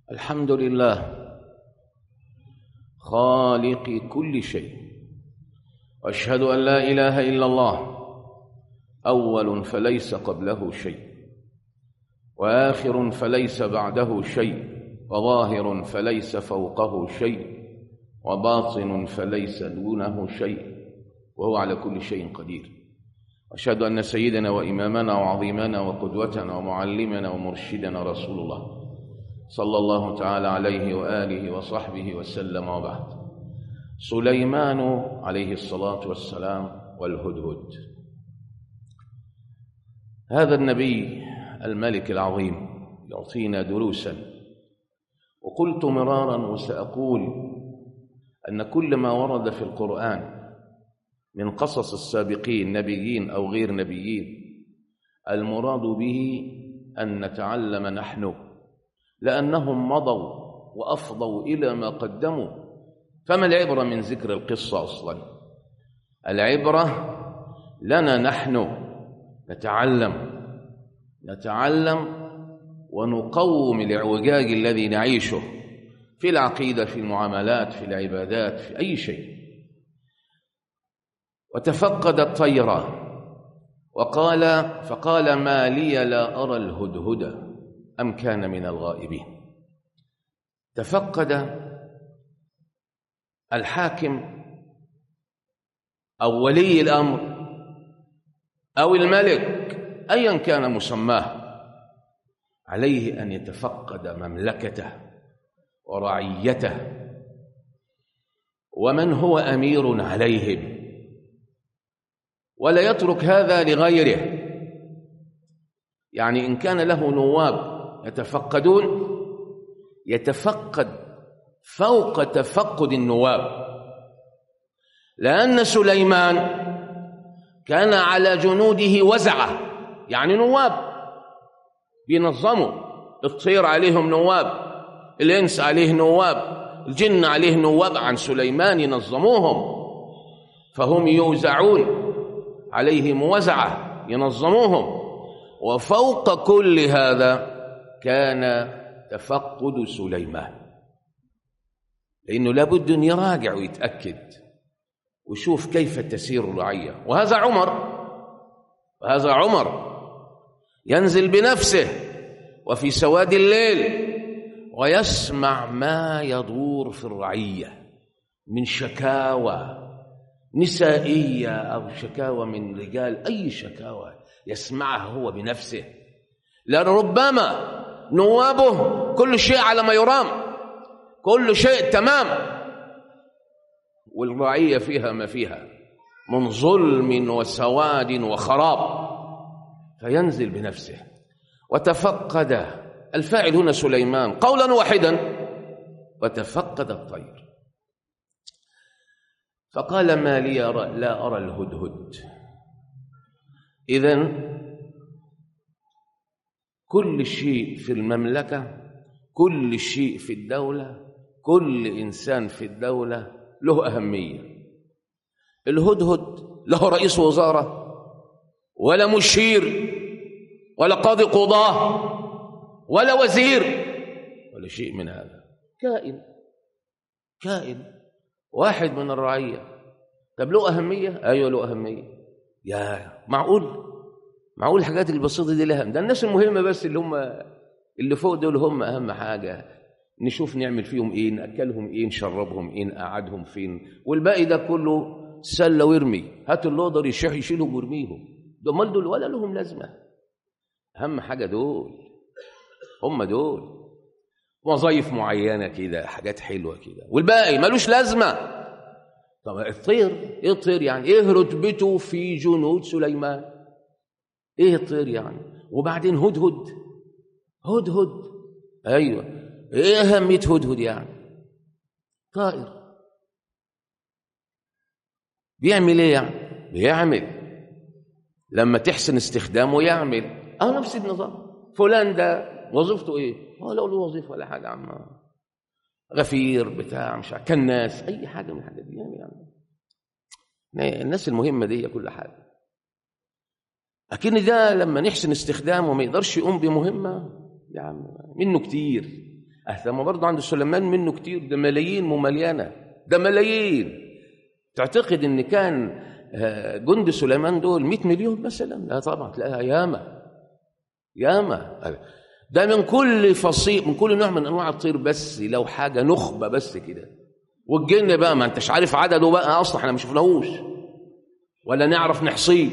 الحمد لله خالق كل شيء، واشهد ان لا اله الا الله اول فليس قبله شيء، واخر فليس بعده شيء، وظاهر فليس فوقه شيء، وباطن فليس دونه شيء، وهو على كل شيء قدير. أشهد أن سيدنا وإمامنا وعظيمنا وقدوتنا ومعلمنا ومرشدنا رسول الله صلى الله تعالى عليه وآله وصحبه وسلم، وبعد. سليمان عليه الصلاة والسلام والهدهد، هذا النبي الملك العظيم يعطينا دروسا، وقلت مرارا وسأقول أن كل ما ورد في القرآن من قصص السابقين نبيين أو غير نبيين المراد به أن نتعلم نحن، لأنهم مضوا وأفضوا إلى ما قدموا. فما العبرة من ذكر القصة أصلا؟ العبرة لنا نحن، نتعلم ونقوم الإعوجاج الذي نعيشه في العقيدة، في المعاملات، في العبادات، في أي شيء. وتفقد الطير فقال ما لي لا أرى الهدهد أم كان من الغائبين. تفقد الحاكم أو ولي الأمر أو الملك أيا كان مسماه، عليه أن يتفقد مملكته ورعيته ومن هو أمير عليهم، ولا يترك هذا لغيره. يعني إن كان له نواب يتفقدون، يتفقد فوق تفقد النواب، لأن سليمان كان على جنوده وزعة، يعني نواب بينظموا. الطير عليهم نواب، الإنس عليه نواب، الجن عليه نواب عن سليمان ينظموهم، فهم يوزعون عليهم وزعة ينظموهم. وفوق كل هذا كان تفقد سليمان، لأنه لابد أن يراجع ويتأكد ويشوف كيف تسير الرعية. وهذا عمر ينزل بنفسه وفي سواد الليل ويسمع ما يدور في الرعية من شكاوى نسائية أو شكاوى من رجال، أي شكاوى يسمعها هو بنفسه، لأن ربما نوابه كل شيء على ما يرام، كل شيء تمام، والرعية فيها ما فيها من ظلم وسواد وخراب، فينزل بنفسه. وتفقد الفاعل هنا سليمان قولا واحدا، وتفقد الطير فقال ما لي لا أرى الهدهد. إذن كل شيء في المملكة، كل شيء في الدولة، كل إنسان في الدولة له أهمية. الهدهد له رئيس وزارة ولا مشير ولا قاضي قضاة ولا وزير ولا شيء من هذا، كائن واحد من الرعية. طب له أهمية؟ أيوة له أهمية. يا معقول الحاجات البسيطة دي لها؟ ده الناس المهمة بس اللي فوق دول هم أهم حاجة، نشوف نعمل فيهم إيه، نأكلهم إيه، نشربهم إيه، نقعدهم فين، والباقي ده كله سلة ويرمي. هاتوا اللودر يشيلهم ويرميهم، دول دول ولا لهم لازمة. أهم حاجة هم دول وظائف معينة كده، حاجات حلوة كده، والباقي ملوش لازمة. طب الطير ايه؟ الطير يعني ايه رتبته في جنود سليمان؟ ايه الطير يعني؟ وبعدين هدهد ايوه، ايه اهمية هدهد يعني؟ طائر بيعمل ايه يعني؟ بيعمل لما تحسن استخدامه يعمل. نفس النظام. فلان ده وظيفته ايه؟ لا له وظيفه ولا حاجه، عم غفير بتاع مش كناس، اي حاجه من الحاجات دي يعني الناس المهمه دي كل حاجه. لكن ده لما نحسن استخدامه ما يقدرش يقوم بمهمه، يا عم منه كتير. أهتم برضه عند سليمان منه كتير، ده ملايين ممليانة، ده ملايين. تعتقد إن كان جند سليمان دول 100 مليون مثلا؟ لا طبعا، تلاقيها ياما ياما. ده من كل فصيل، من كل نوع من أنواع الطير، بس لو حاجة نخبة بس كده. والجن بقى ما أنتش عارف عدده بقى أصلا، احنا ما شفناهوش ولا نعرف نحصيه.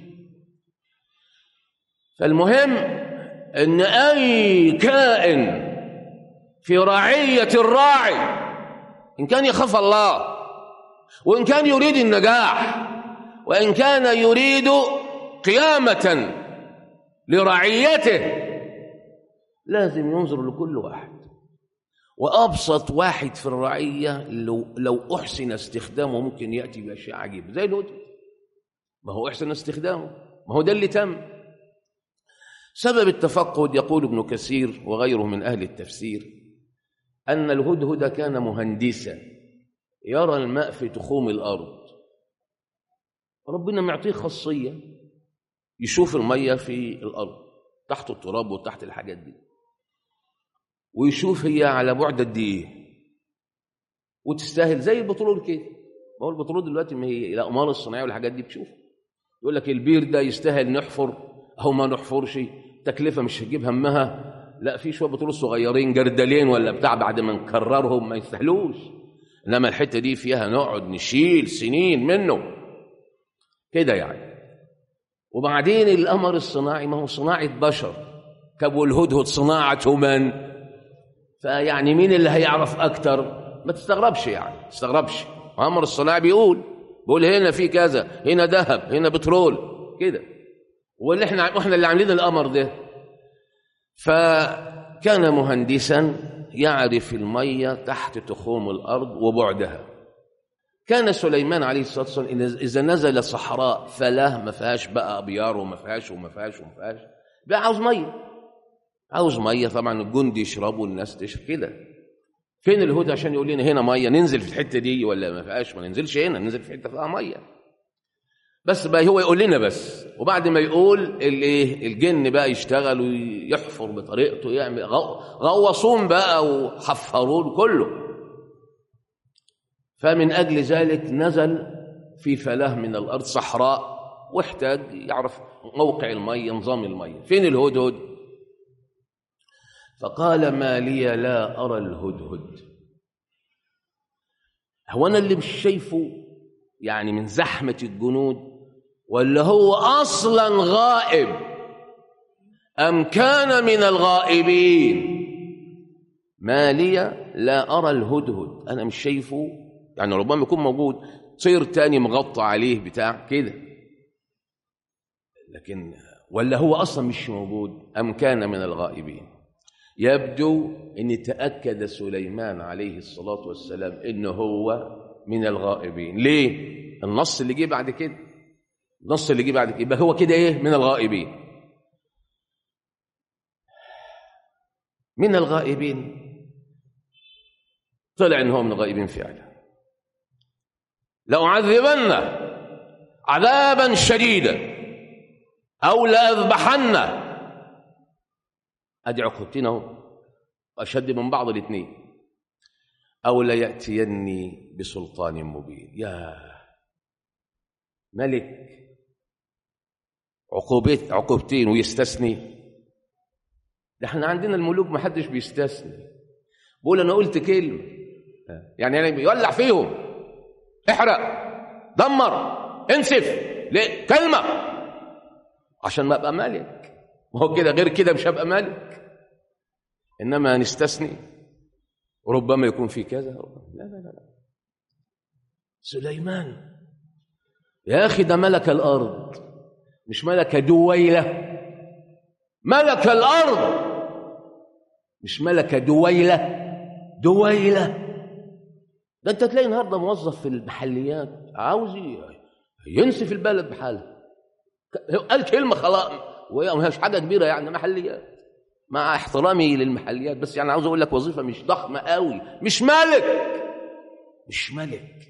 فالمهم ان اي كائن في رعية الراعي، ان كان يخاف الله، وان كان يريد النجاح، وان كان يريد قيامة لرعيته، لازم ينظر لكل واحد. وابسط واحد في الرعية لو احسن استخدامه ممكن ياتي باشياء عجيبة زي الهدهد. ما هو احسن استخدامه، ما هو ده اللي تم. سبب التفقد يقول ابن كثير وغيره من أهل التفسير أن الهدهد كان مهندسا يرى الماء في تخوم الأرض. ربنا معطيه خاصية يشوف المية في الأرض تحت التراب وتحت الحاجات دي، ويشوف هي على بعد قد إيه، وتستاهل زي البترول كده. ما هو البترول دلوقتي ما هي الأقمار الصناعية والحاجات دي بتشوف، يقول لك البير ده يستاهل نحفر أو ما نحفرش، تكلفة مش هجيب همها. لا، في شوية بترول صغيرين جردلين ولا بتاع بعد ما نكررهم ما يستاهلوش، إنما الحتة دي فيها نقعد نشيل سنين منه كده يعني. وبعدين القمر الصناعي ما هو صناعة بشر، كابو الهدهد صناعة من؟ فيعني مين اللي هيعرف أكتر؟ ما تستغربش يعني، ما تستغربش. القمر الصناعي بيقول هنا في كذا، هنا ذهب، هنا بترول كده، واللي احنا اللي عاملين القمر ده. فكان مهندسا يعرف المية تحت تخوم الأرض وبعدها. كان سليمان عليه الصلاة والسلام إذا نزل صحراء فلا ما فيهاش بقى أبيار وما فيهاش بقى عاوز مية طبعا، الجند يشربوا والناس تشرب كده. فين الهدى عشان يقول لنا هنا مية ننزل في الحتة دي، ولا ما فيهاش ما ننزلش هنا، ننزل في حتة فيها مية بس بقى هو يقول لنا بس. وبعد ما يقول الجن بقى يشتغل ويحفر بطريقته، يعمل غوصون بقى وحفرون كله. فمن أجل ذلك نزل في فلاة من الأرض صحراء، واحتاج يعرف موقع المية، نظام المية. فين الهدهد؟ فقال ما لي لا أرى الهدهد. هو أنا اللي مش شايفه يعني من زحمة الجنود، ولا هو أصلا غائب أم كان من الغائبين؟ ما لي لا أرى الهدهد، أنا مش شايفه يعني، ربما يكون موجود طير تاني مغطى عليه بتاع كده، لكن ولا هو أصلا مش موجود أم كان من الغائبين. يبدو أن تأكد سليمان عليه الصلاة والسلام إنه هو من الغائبين. ليه؟ النص اللي جه بعد كده، يبقى هو كده إيه؟ من الغائبين. من الغائبين، طلع إن هو من الغائبين فعلا. لأعذبنه عذابا شديدا أو لأذبحنه، أدي عقوبتين أهو، أشد من بعض الاثنين، أو ليأتيني بسلطان مبين. يا ملك عقوبتين ويستثني؟ ده احنا عندنا الملوك ما حدش بيستثني، بقول أنا قلت كلمة يعني يولع فيهم، احرق، دمر، انسف، ليه؟ كلمة عشان ما أبقى ملك. ما هو كده، غير كده مش هبقى ملك. إنما نستثني، وربما يكون في كذا. لا سليمان يا أخي ده ملك الأرض، مش ملك دويلة، ملك الأرض مش ملك دويلة. ده أنت تلاقي النهارده موظف في المحليات عاوز ينسف البلد بحالها، قال كلمة خلاص، وهي مش حاجة كبيرة يعني، محليات، مع احترامي للمحليات، بس يعني عاوز أقول لك وظيفة مش ضخمة قوي، مش ملك.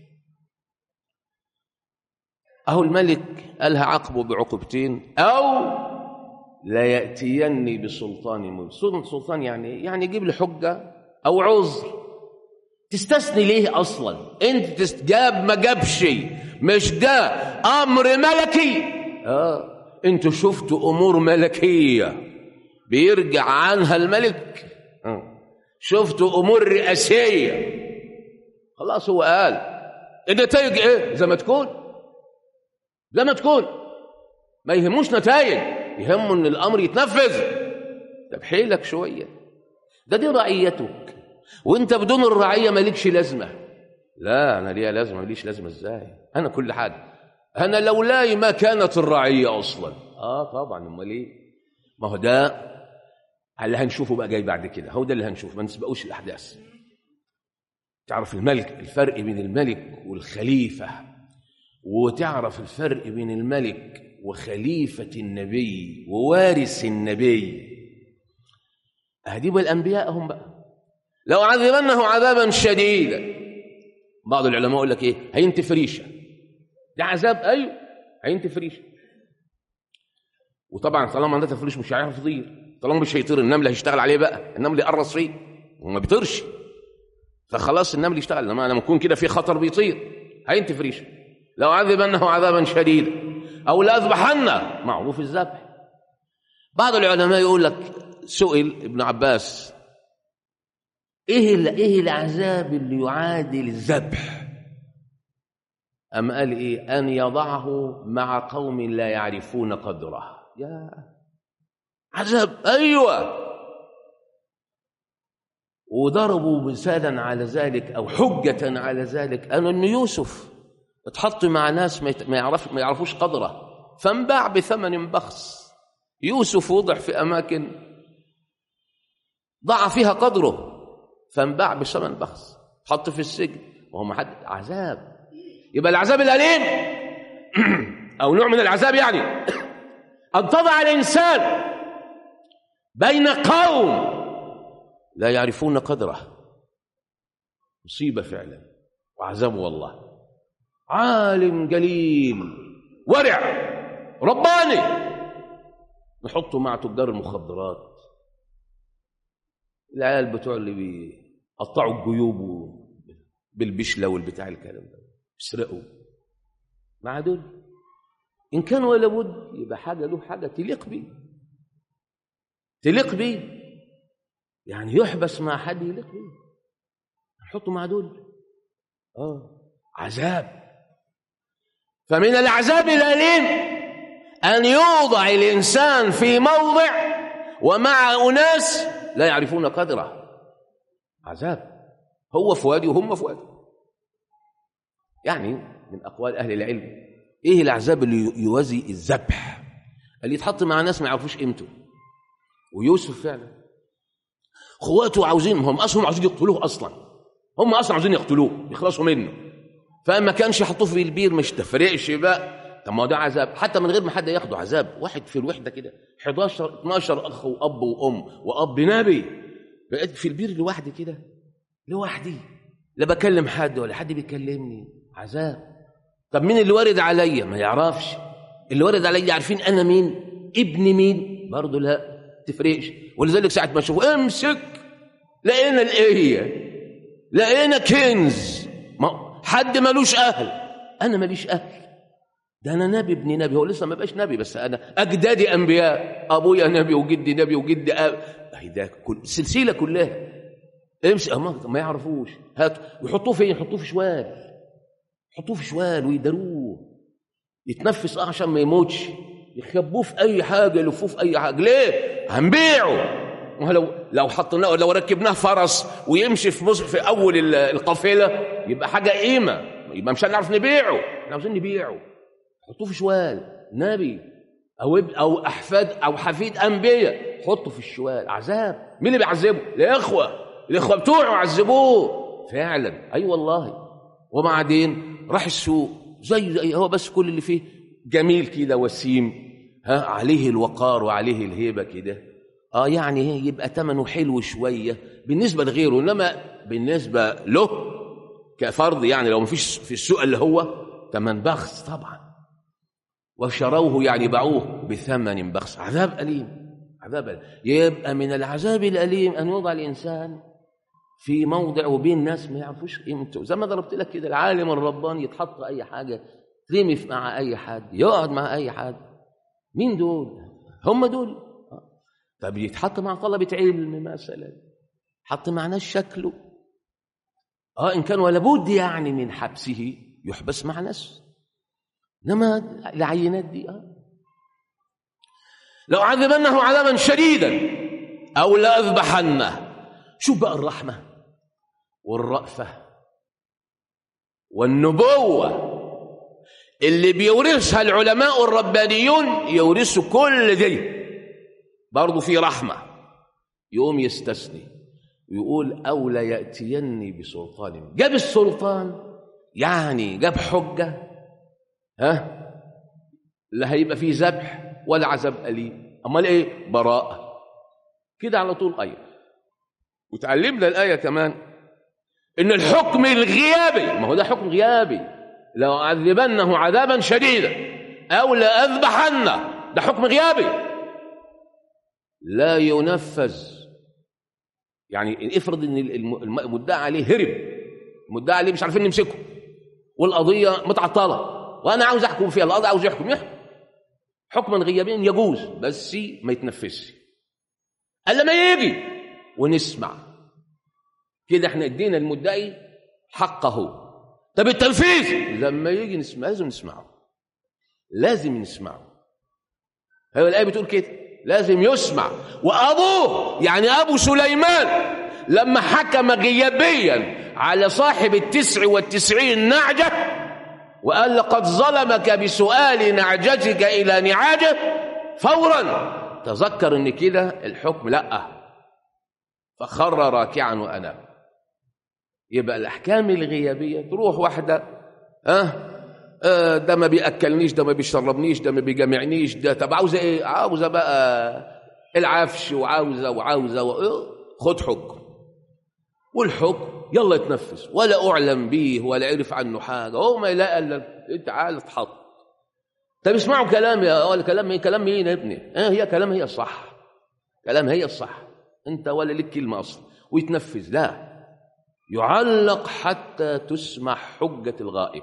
أهو الملك قالها عقبه بعقوبتين، أو لا يأتيني بسلطان مبين. سلطان يعني يجيب لي حجة أو عذر، تستثني ليه أصلا؟ أنت جاب ما جابش، مش ده أمر ملكي؟ أنتوا شفتوا أمور ملكية بيرجع عنها الملك؟ شفتوا أمور رئاسية خلاص هو قال النتائج إيه؟ زي ما تكون، زي ما تكون، ما يهموش نتائج، يهمه إن الأمر يتنفذ. طب حيلك شوية، دي رعيتك، وانت بدون الرعية مالكش لازمة. لا انا ليها لازمة، ماليش لازمة ازاي؟ انا كل حاجة، انا لولاي ما كانت الرعية اصلا. طبعا، امال ايه؟ ما هو ده اللي هنشوفه بقى جاي بعد كده، هو ده اللي هنشوفه، ما نسبقوش الاحداث. تعرف الملك، الفرق بين الملك والخليفة، وتعرف الفرق بين الملك وخليفة النبي ووارث النبي. هديب الانبياء هم بقى، لو عذبنه عذابا شديدا. بعض العلماء يقول لك ايه؟ هينتف ريشه، ده عذاب. ايوه هينتف ريشه، وطبعا طالما نتف ريشه مش هيعرف يطير، طالما مش هيطير النمل هيشتغل عليه بقى، النمل يقرص فيه وما بيطيرش، فخلاص النمل يشتغل. لما يكون كده في خطر بيطير هينتف ريشه. لو عذبنه عذابا شديدا او لاذبحنه، معروف الذبح. بعض العلماء يقول لك سئل ابن عباس ايه العذاب اللي يعادل الذبح؟ أم قال ايه؟ ان يضعه مع قوم لا يعرفون قدره. يا عذاب، ايوه. وضربوا مثالا على ذلك او حجة على ذلك ان يوسف اتحط مع ناس ما يعرفوش قدره، فانباع بثمن بخس. يوسف وضع في اماكن ضاع فيها قدره، فانباع بثمن بخس، حط في السجن وهو عذاب. يبقى العذاب الأليم أو نوع من العذاب يعني أن تضع الإنسان بين قوم لا يعرفون قدره، مصيبة فعلا وعذاب والله. عالم جليل ورع رباني نحطه مع تجار المخدرات، العيال بتوع اللي بيقطعوا الجيوب بالبشله والبتاع الكلام ده، يسرقوا مع دول. ان كان ولا بد يبقى حاجه له حاجه تليق بيه، يعني يحبس مع حد يليق بيه، نحطه مع دول. عذاب. فمن العذاب الأليم أن يوضع الإنسان في موضع ومع أناس لا يعرفون قدره، عذاب. هو في وادي وهم في وادي. يعني من أقوال أهل العلم إيه العذاب اللي يوازي الذبح؟ اللي يتحط مع ناس ما يعرفوش قيمته. ويوسف فعلا اخواته هم اصلا عاوزين يقتلوه، هم اصلا عاوزين يقتلوه يخلصوا منه، فما كانش يحطوه في البير، مش تفرقش بقى. طب ما ده عذاب حتى من غير ما حد ياخده، عذاب. واحد في الوحده كده 11 12 اخ واب وام واب نبي، بقيت في البير لوحدي كده، لوحدي، لا بكلم حد ولا حد بيكلمني، عذاب. طب مين اللي وارد عليا؟ ما يعرفش. اللي وارد عليا عارفين انا مين، ابن مين، برضه لا تفرقش. ولذلك ساعه ما اشوفه امسك، لقينا الايه، لقينا كنز، ما حد ملوش اهل، انا ماليش اهل، ده انا نبي ابن نبي. هو لسه ما بقاش نبي، بس انا اجدادي انبياء، ابويا نبي وجدي نبي وجدي ده كل السلسله كلها. امسك ما يعرفوش، هات ويحطوه فين؟ يحطوه في شوال، يحطوه في شوال ويدروه يتنفس عشان ما يموتش، يخبوه في اي حاجه، يلفوه في اي حاجه. ليه؟ هنبيعه. لو حطيناه، لو ركبناه فرس ويمشي في اول القافله يبقى حاجه قيمه، يبقى مش هنعرف نبيعه. احنا عاوزين نبيعه، حطوه في شوال، نبي او احفاد او حفيد انبياء، حطه في الشوال، عذاب. مين اللي بيعذبه؟ الاخوه بتوعه عذبوه فعلا. اي والله. وبعدين راح السوق زي هو، بس كل اللي فيه جميل كده وسيم، عليه الوقار وعليه الهيبه كده، يعني يبقى ثمنه حلو شويه بالنسبه لغيره، انما بالنسبه له كفرد يعني لو مفيش في السوق اللي هو ثمن بخس طبعا. وشروه يعني باعوه بثمن بخس، عذاب أليم، عذاب أليم. يبقى من العذاب الأليم أن يوضع الإنسان في موضع وبين ناس ما يعرفوش قيمته. زي ما ضربت لك كده، العالم الرباني يتحط اي حاجه، ترمي مع اي حد، يقعد مع اي حد. مين دول؟ هم دول. طب يتحط مع طلبه علم مثلا، حط مع ناس شكله ان كان ولا بد يعني من حبسه، يحبس مع ناس. انما العينات دي لو عذبنه عذابا شديدا او لاذبحنه. شوف بقى الرحمه والرأفه والنبوه اللي بيورثها العلماء الربانيون، يورثوا كل دي. برضه في رحمه، يقوم يستثني ويقول أو لا يأتيني بسلطان. جاب السلطان يعني جاب حجة، لا هيبقى فيه ذبح ولا عذاب أليم. أمال إيه؟ براءة كده على طول. وتعلمنا الآية كمان إن الحكم الغيابي، ما هو ده حكم غيابي، لو أعذبنه عذابا شديدا أو لأذبحنه، ده حكم غيابي لا ينفذ. يعني افرض ان المدعى عليه هرب، المدعى عليه مش عارفين نمسكه، والقضيه متعطله وانا عاوز احكم فيها، القاضي عاوز يحكم حكما غيابيا يجوز، بس ما يتنفذش الا ما يجي ونسمع كده. احنا ادينا المدعي حقه. طب التنفيذ لما يجي نسمع، لازم نسمعه. هي الايه بتقول كده، لازم يسمع. وأبوه يعني أبو سليمان لما حكم غيابيا على صاحب 99 نعجة وقال لقد ظلمك بسؤال نعجتك إلى نعاجه، فورا تذكر ان كده الحكم لا، فخر راكعا وأناب. يبقى الأحكام الغيابية تروح واحدة ده ما بيأكلنيش، ده ما بيشربنيش، ده ما بيجمعنيش، ده طب عاوزة ايه؟ عاوزة بقى العفش وعاوزة خد حكم، والحكم يلا يتنفذ، ولا أعلم به ولا عرف عنه حاجة، هو ما يلاقي الا تعال اتحط. طب اسمعوا كلامي، ولا كلام ايه؟ كلام مين يا ابني؟ هي كلام، هي الصح، كلام هي الصح، انت ولا لك كلمة اصلا. ويتنفذ لا، يعلق حتى تسمع حجة الغائب.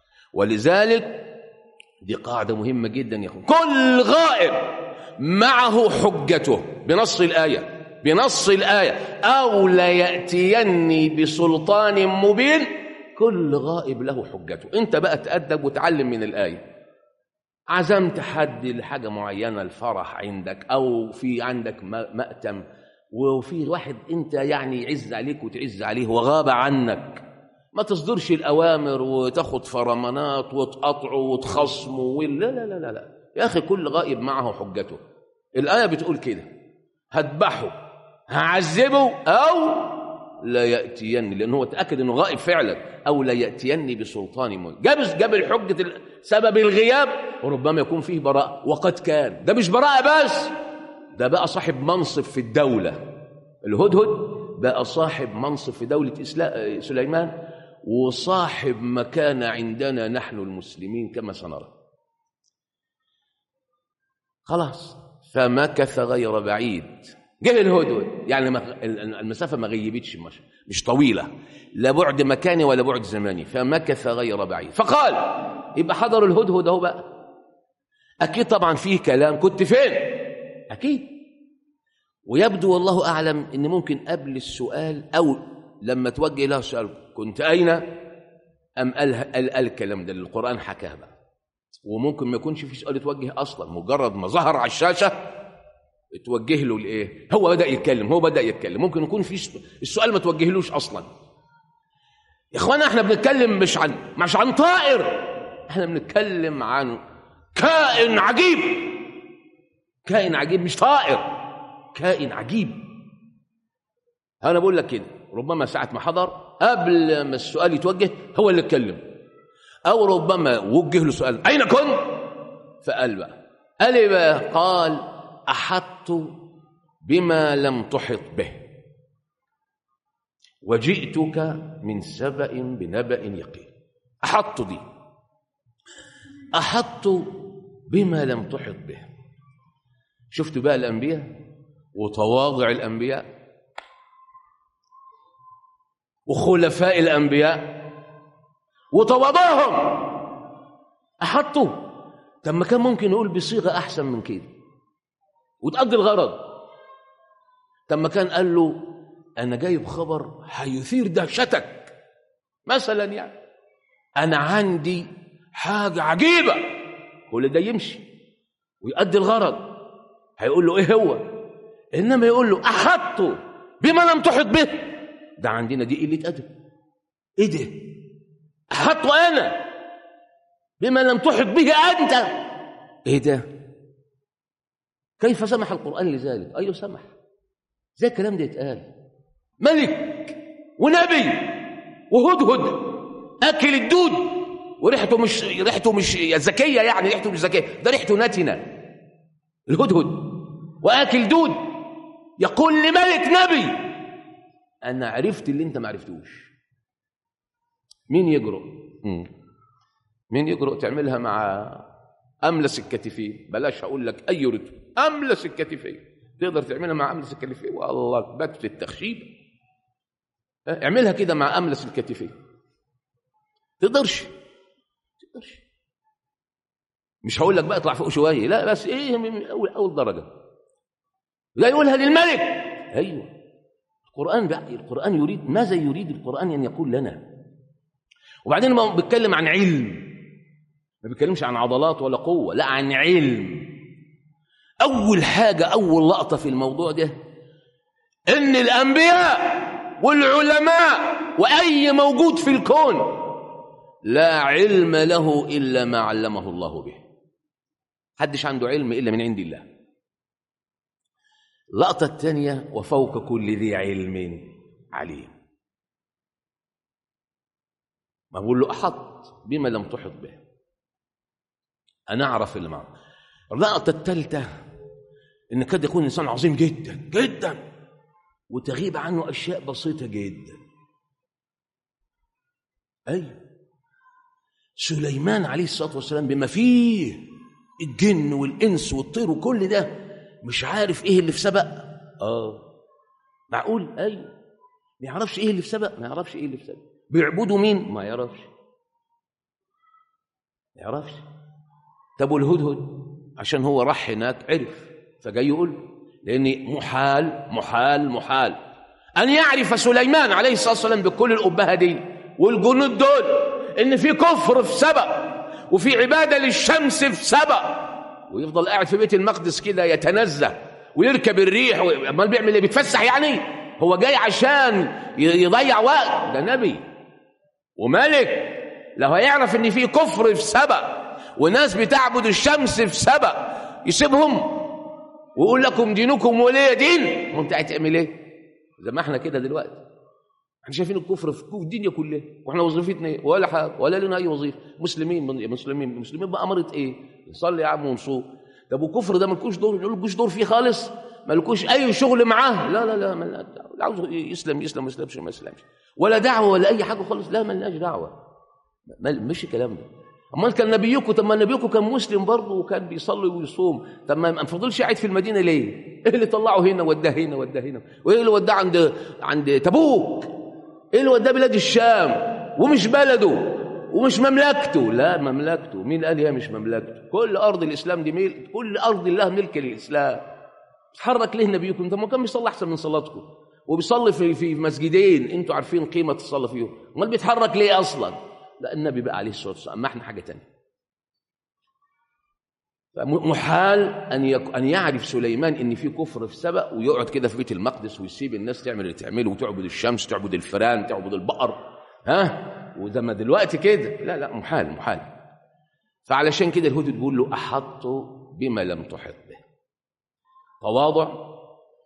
ولذلك دي قاعدة مهمة جدا يا أخوان، كل غائب معه حجته بنص الآية أو لا يأتيني بسلطان مبين. كل غائب له حجته. انت بقى تأدب وتعلم من الآية. عزمت حد لحاجة معينة، الفرح عندك أو في عندك مأتم، وفي واحد انت يعني يعز عليك وتعز عليه وغاب عنك، ما تصدرش الأوامر وتاخد فرمانات وتقطعه وتخصمه لا لا لا لا يا أخي، كل غائب معه حجته. الآية بتقول كده، هذبحه، هعذبه، أو لا يأتيني، لأنه هو تأكد أنه غائب فعلا، أو لا يأتيني بسلطان مبين. جاب الحجة سبب الغياب، وربما يكون فيه براءة، وقد كان. ده مش براءة بس، ده بقى صاحب منصب في الدولة. الهدهد بقى صاحب منصب في دولة سليمان، وصاحب مكانة عندنا نحن المسلمين كما سنرى. خلاص، فمكث غير بعيد. جه الهدهد، يعني المسافة ما غيبتش، مش طويلة، لا بعد مكاني ولا بعد زماني. فمكث غير بعيد فقال، يبقى حضر الهدهد اهو بقى. أكيد طبعا فيه كلام، كنت فين؟ أكيد. ويبدو والله أعلم إن ممكن قبل السؤال أو لما توجه له سؤال كنت أين، أم قال الكلام ده اللي القرآن حكاه بقى. وممكن ما يكونش في سؤال يتوجه أصلا، مجرد ما ظهر على الشاشة توجه له الإيه، هو بدأ يتكلم. ممكن يكون في السؤال ما توجهلوش أصلا. يا إخوانا احنا بنتكلم مش عن طائر، احنا بنتكلم عن كائن عجيب، مش طائر، كائن عجيب. أنا بقول لك كده، ربما ساعة ما حضر قبل ما السؤال يتوجه هو اللي اتكلم، أو ربما وجه له سؤال أين كنت؟ فقال بقى قال أحطت بما لم تحط به وجئتك من سبأ بنبأ يقين. أحطت بما لم تحط به. شفت بقى الأنبياء وتواضع الأنبياء. وخلفاء الأنبياء وتواضعهم أحطوا. طب ما كان ممكن يقول بصيغة أحسن من كده وتقضي الغرض. طب ما كان قال له أنا جايب خبر هيثير دهشتك مثلا، يعني أنا عندي حاجة عجيبة، كل ده يمشي ويؤدي الغرض. هيقول له إيه هو؟ إنما يقول له أحطوا بما لم تحط به. ده عندنا دي قلة أدب. إيه ده؟ أحطوا أنا بما لم تحط به أنت. إيه ده؟ كيف سمح القرآن لذلك؟ أيوه سمح. زي الكلام ده يتقال ملك ونبي وهدهد أكل الدود وريحته مش ذكية، يعني ريحته مش ذكية، ده ريحته نتنة الهدهد وأكل دود. يقول لملك نبي أنا عرفت اللي أنت ما عرفتوش. مين يجرؤ؟ مين يجرؤ تعملها مع أملس الكتفين؟ بلاش أقول لك أي رتب، أملس الكتفين تقدر تعملها مع أملس الكتفين؟ والله بات في التخشيب. اعملها كده مع أملس الكتفين تقدرش. مش هقول لك بقى اطلع فوق شويه، لا بس ايه من اول درجه. لا يقولها للملك. ايوه القرآن يريد ماذا يريد القرآن ان يقول لنا. وبعدين ما بيتكلم عن علم، ما بيتكلمش عن عضلات ولا قوه، لا عن علم. اول حاجه اول لقطه في الموضوع ده ان الانبياء والعلماء واي موجود في الكون لا علم له الا ما علمه الله به. حدش عنده علم الا من عند الله. اللقطه الثانيه وفوق كل ذي علم عليم. ما بقول له احط بما لم تحط به، انا اعرف اللي معه. اللقطه الثالثه ان قد يكون انسان عظيم جدا جدا وتغيب عنه اشياء بسيطه جدا. ايوه سليمان عليه الصلاه والسلام بما فيه الجن والانس والطير وكل ده مش عارف ايه اللي في سبأ. معقول؟ ايوه ما يعرفش ايه اللي في سبأ، ما يعرفش ايه اللي في سبأ. بيعبدوا مين؟ ما يعرفش. طب والهدهد عشان هو راح هناك عرف، فجاي يقول لان محال ان يعرف سليمان عليه الصلاه والسلام بكل الابهه دي والجنود دول ان في كفر في سبأ وفي عباده للشمس في سبأ، ويفضل قاعد في بيت المقدس كده يتنزه ويركب الريح. امال بيعمل ايه؟ بيتفسح يعني؟ هو جاي عشان يضيع وقت؟ ده نبي وملك. لو هيعرف ان في كفر في سبأ وناس بتعبد الشمس في سبأ يسيبهم ويقول لكم دينكم ولي دين؟ وانت هتعمل ايه؟ زي ما احنا كده دلوقتي احنا شايفين الكفر في الدنيا كلها، واحنا وظيفتنا ايه؟ ولا حاجه، ولا لنا اي وظيفه. مسلمين بأمرة ايه؟ نصلي يا عم ونصوم. طب والكفر ده مالكوش دور؟ نقول لكوش دور فيه خالص؟ مالكوش اي شغل معاه؟ لا مالناش دعوه. اللي عاوز يسلم ما يسلمش، ولا دعوه ولا اي حاجه خالص. لا مالناش دعوه. مش الكلام ده. امال كان نبيكم، طب ما نبيكم كان مسلم برضه وكان بيصلي ويصوم، طب ما فضلش قاعد في المدينه ليه؟ ايه اللي طلعه هنا وداه هنا؟ وايه اللي وداه عند تبوك؟ ايه اللي وداه بلاد الشام ومش بلده ومش مملكته؟ لا مملكته. مين قال هي مش مملكته؟ كل ارض الاسلام دي ملك، كل ارض الله ملك للاسلام. اتحرك ليه نبيكم؟ انت ما كان بيصلي احسن من صلاتكم وبيصلي في مسجدين انتوا عارفين قيمه الصلاه فيهم، امال بيتحرك ليه اصلا؟ لا النبي بقى عليه الصلاه والسلام. ما احنا حاجه ثانيه. محال ان يعرف سليمان ان في كفر في سبأ ويقعد كده في بيت المقدس ويسيب الناس تعمل اللي تعمله وتعبد الشمس، تعبد الفئران، تعبد البقر، وده ما دلوقتي كده. لا محال. فعلشان كده الهدهد بيقول له احط بما لم تحط به. تواضع.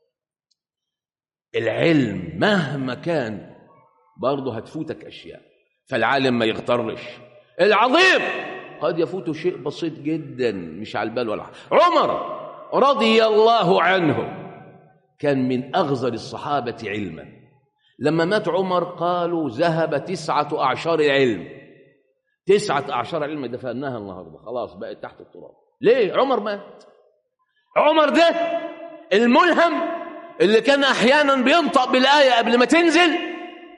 العلم مهما كان برضه هتفوتك اشياء، فالعالم ما يغترش. العظيم قد يفوته شيء بسيط جدا مش على البال ولا حاجه. عمر رضي الله عنه كان من اغزر الصحابه علما. لما مات عمر قالوا ذهب 9 أعشار العلم. 9 أعشار علم دفناها النهارده، خلاص بقت تحت التراب. ليه؟ عمر مات. عمر ده الملهم اللي كان احيانا بينطق بالايه قبل ما تنزل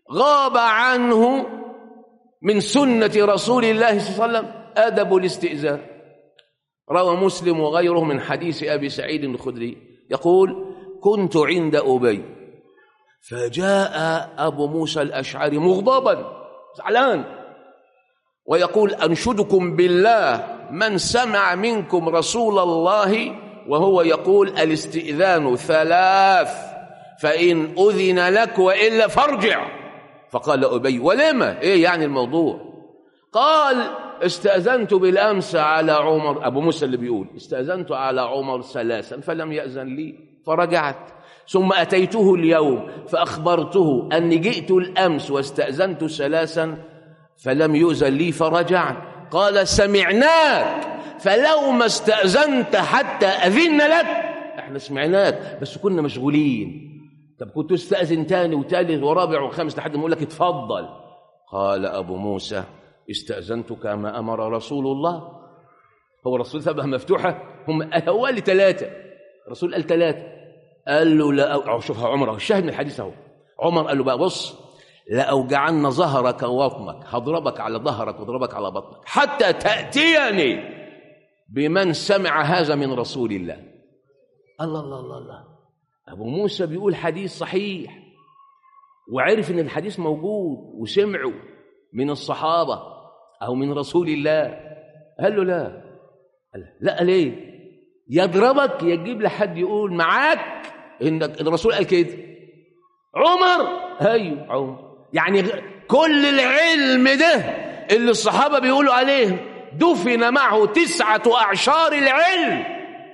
غاب عنه من سنة رسول الله صلى الله عليه وسلم أدب الاستئذان. روى مسلم وغيره من حديث أبي سعيد الخدري يقول: كنت عند أبي فجاء أبو موسى الأشعري مغضبا زعلان ويقول: أنشدكم بالله من سمع منكم رسول الله وهو يقول الاستئذان 3 فإن أذن لك وإلا فارجع. فقال أبي: ولما؟ إيه يعني الموضوع؟ قال: استأذنت بالأمس على عمر. أبو موسى اللي بيقول: استأذنت على عمر 3 فلم يأذن لي فرجعت، ثم أتيته اليوم فأخبرته أني جئت الأمس واستأذنت 3 فلم يؤذن لي فرجعت. قال: سمعناك فلو ما استأذنت حتى أذن لك. احنا سمعناك بس كنا مشغولين. طب كنت استأذن تاني وتالت ورابع وخامس لحد ما يقول لك اتفضل. قال أبو موسى: استأذنت كما أمر رسول الله. هو الرسول سابها مفتوحة؟ هو قال 3، الرسول قال 3. قال له: لا. شوفها عمر، الشاهد من الحديث اهو. عمر قال له بقى: بص، لأوجعن ظهرك وبطنك، هضربك على ظهرك وضربك على بطنك حتى تأتيني بمن سمع هذا من رسول الله. الله الله الله الله. أبو موسى بيقول حديث صحيح وعرف إن الحديث موجود وسمعه من الصحابة أو من رسول الله. قال له: لا. قال: لا ليه؟ يضربك يجيب لحد يقول معاك إنك الرسول قال كده. عمر: أيوه عمر. يعني كل العلم ده اللي الصحابة بيقولوا عليه دفن معه 9 أعشار العلم،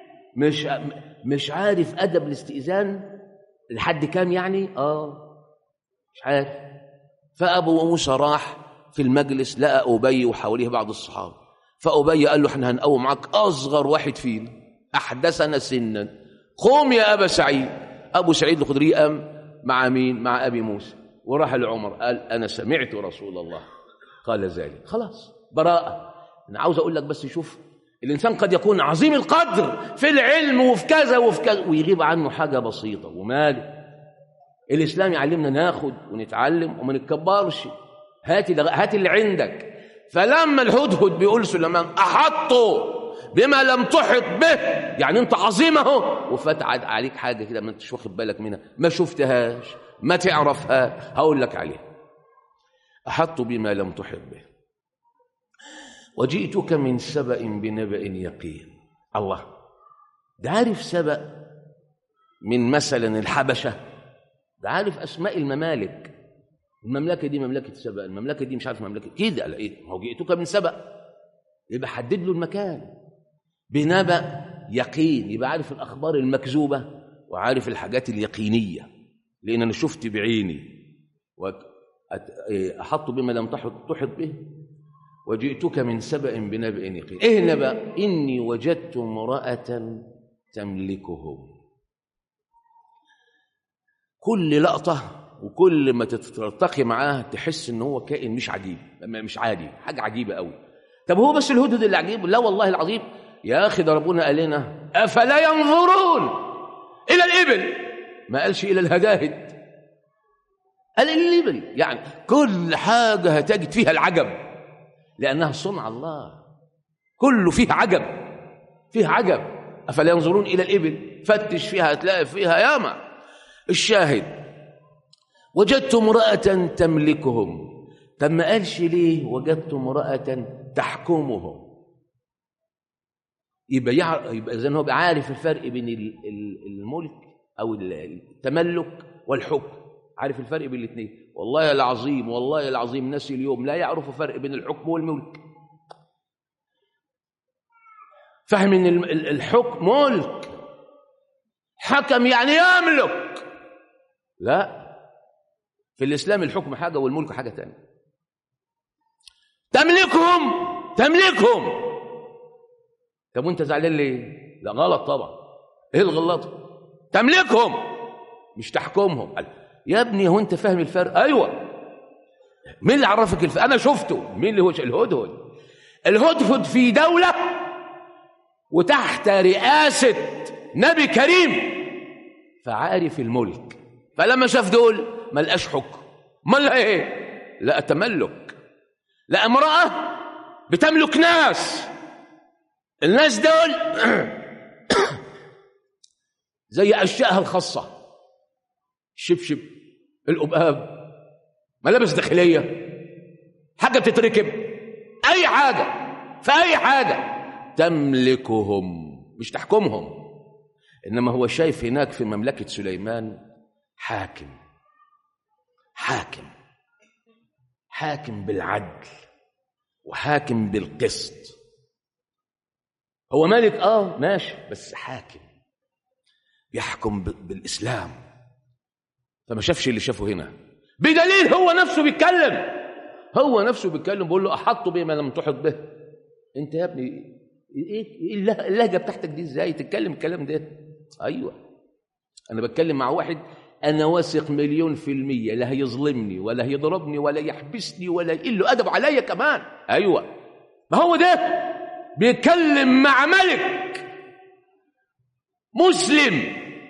مش عارف أدب الاستئذان لحد كام يعني؟ مش عارف. فأبو موسى راح في المجلس لقى أبي وحواليه بعض الصحابة، فأبي قال له: احنا هنقوم معاك أصغر واحد فينا أحدثنا سنا، قوم يا أبا سعيد. أبو سعيد الخدري قام مع مين؟ مع أبي موسى، وراح لعمر قال: أنا سمعت رسول الله قال ذلك. خلاص، براءة. أنا عاوز أقول لك بس، شوف الإنسان قد يكون عظيم القدر في العلم وفي كذا وفي كذا ويغيب عنه حاجة بسيطة، وماله؟ الإسلام يعلمنا ناخد ونتعلم وما نتكبرش. هات اللي عندك. فلما الهدهد بيقول سليمان: أحطوا بما لم تحط به، يعني أنت عظيم أهو، وفات عليك حاجة كده ما أنتش واخد بالك منها، ما شفتهاش، ما تعرفها، هقول لك عليها. أحطوا بما لم تحط به وجئتك من سبأ بنبأ يقين. الله، ده عارف سبأ من مثلا الحبشة، ده عارف أسماء الممالك. المملكة دي مملكة سبأ، المملكة دي مش عارف مملكة كده. على إيه؟ هو جئتك من سبأ، يبقى حدد له المكان. بنبأ يقين، يبقى عارف الأخبار المكذوبة وعارف الحاجات اليقينية، لأن أنا شفت بعيني. أحط بما لم تحط به وجئتك من سبأ بنبأ يقين. إيه النبأ؟ إني وجدت امرأة تملكهم. كل لقطة وكل ما تترتقي معاه تحس إن هو كائن مش عجيب، مش عادي، حاجة عجيبة قوي. طب هو بس الهدهد اللي عجيب؟ لا والله العظيم يا أخي، ده ربنا قال لنا: أفلا ينظرون إلى الإبل، ما قالش إلى الهداهد، قال إلى الإبل. يعني كل حاجة هتجد فيها العجب، لأنها صنع الله، كله فيه عجب، فيه عجب. أفلا ينظرون إلى الإبل، فتش فيها هتلاقي فيها ياما. الشاهد: وجدت امرأة تملكهم. طب ما قالش ليه وجدت امرأة تحكمهم؟ يبقى إذن هو عارف الفرق بين الملك أو التملك والحكم، عارف الفرق بين الاثنين. والله العظيم، والله العظيم، ناس اليوم لا يعرفوا فرق بين الحكم والملك. فهم ان الحكم ملك، حكم يعني يملك. لا، في الإسلام الحكم حاجة والملك حاجة تانية. تملكهم. طب وانت زعلان ليه؟ لا غلط طبعا. ايه الغلط؟ تملكهم مش تحكمهم. يا ابني هو انت فاهم الفرق؟ ايوه. مين اللي عرفك الفرق؟ انا شفته. مين اللي هو الهدهد في دولة وتحت رئاسة نبي كريم، فعارف الملك. فلما شاف دول ما لقاش حكم، امال ايه؟ لا تملك، لا امرأة بتملك ناس. الناس دول زي أشيائها الخاصة، الشبشب، القباب، ملابس داخلية، حاجة بتتركب، أي حاجة في أي حاجة تملكهم مش تحكمهم. إنما هو شايف هناك في مملكة سليمان حاكم، حاكم، حاكم بالعدل وحاكم بالقسط. هو ملك ماشي، بس حاكم يحكم بالإسلام. فما شافش اللي شافه هنا، بدليل هو نفسه بيتكلم، هو نفسه بيتكلم بيقول له أحط بما لم تحط به. انت يا ابني ايه اللهجة بتاعتك دي؟ ازاي تتكلم الكلام ده؟ ايوه انا بتكلم مع واحد انا واثق 100% لا هيظلمني ولا هيضربني ولا يحبسني ولا يقل ادب عليا كمان. ايوه ما هو ده بيتكلم مع ملك مسلم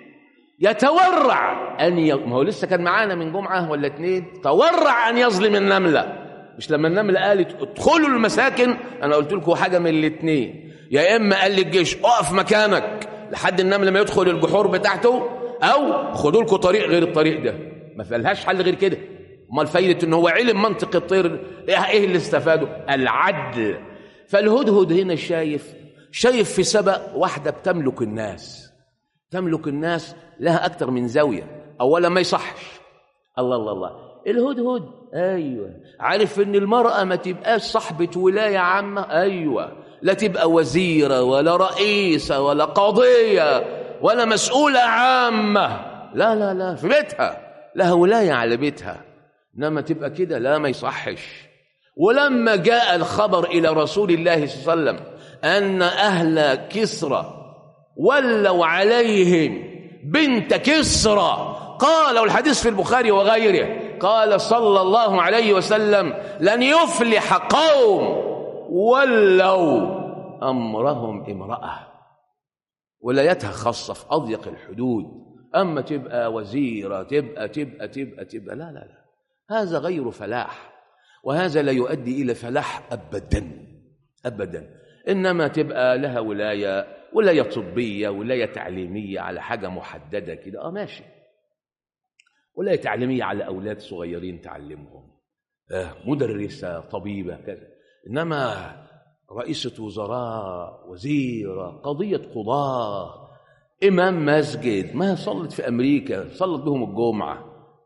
يتورع ما هو لسه كان معانا من جمعة ولا 2 تورع أن يظلم النملة. مش لما النملة قالت ادخلوا المساكن، أنا قلت لكم حاجة من الاثنين، يا إما قال للجيش اقف مكانك لحد النمل ما يدخل الجحور بتاعته، أو خدوا لكم طريق غير الطريق ده. ما فيهاش حل غير كده. امال فايدة إن هو علم منطق الطير إيه اللي استفاده؟ العدل. فالهدهد هنا شايف في سبأ واحدة بتملك الناس، تملك الناس، لها أكتر من زاوية. أولا ما يصحش. الله الله الله، الهدهد أيوة عارف إن المرأة ما تبقاش صاحبة ولاية عامة. أيوة لا تبقى وزيرة ولا رئيسة ولا قاضية ولا مسؤولة عامة، لا لا لا، في بيتها لها ولاية على بيتها. إنما تبقى كده لا، ما يصحش. ولما جاء الخبر إلى رسول الله صلى الله عليه وسلم أن أهل كسرى ولوا عليهم بنت كسرى، قال، والحديث في البخاري وغيره، قال صلى الله عليه وسلم لن يفلح قوم ولوا أمرهم امرأة، ولايتها خاصة في أضيق الحدود. أما تبقى وزيرة تبقى لا لا لا، هذا غير فلاح، وهذا لا يؤدي إلى فلاح أبدا أبدا. إنما تبقى لها ولاية طبية، ولاية تعليمية على حاجة محددة كده، ماشي، ولاية تعليمية على أولاد صغيرين تعلمهم، مدرسة، طبيبة، كذا. إنما رئيسة وزراء، وزيرة، قضية قضاة، إمام مسجد، ما صلت في أمريكا، صلت بهم الجمعة،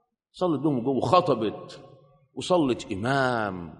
وخطبت وصلت إمام،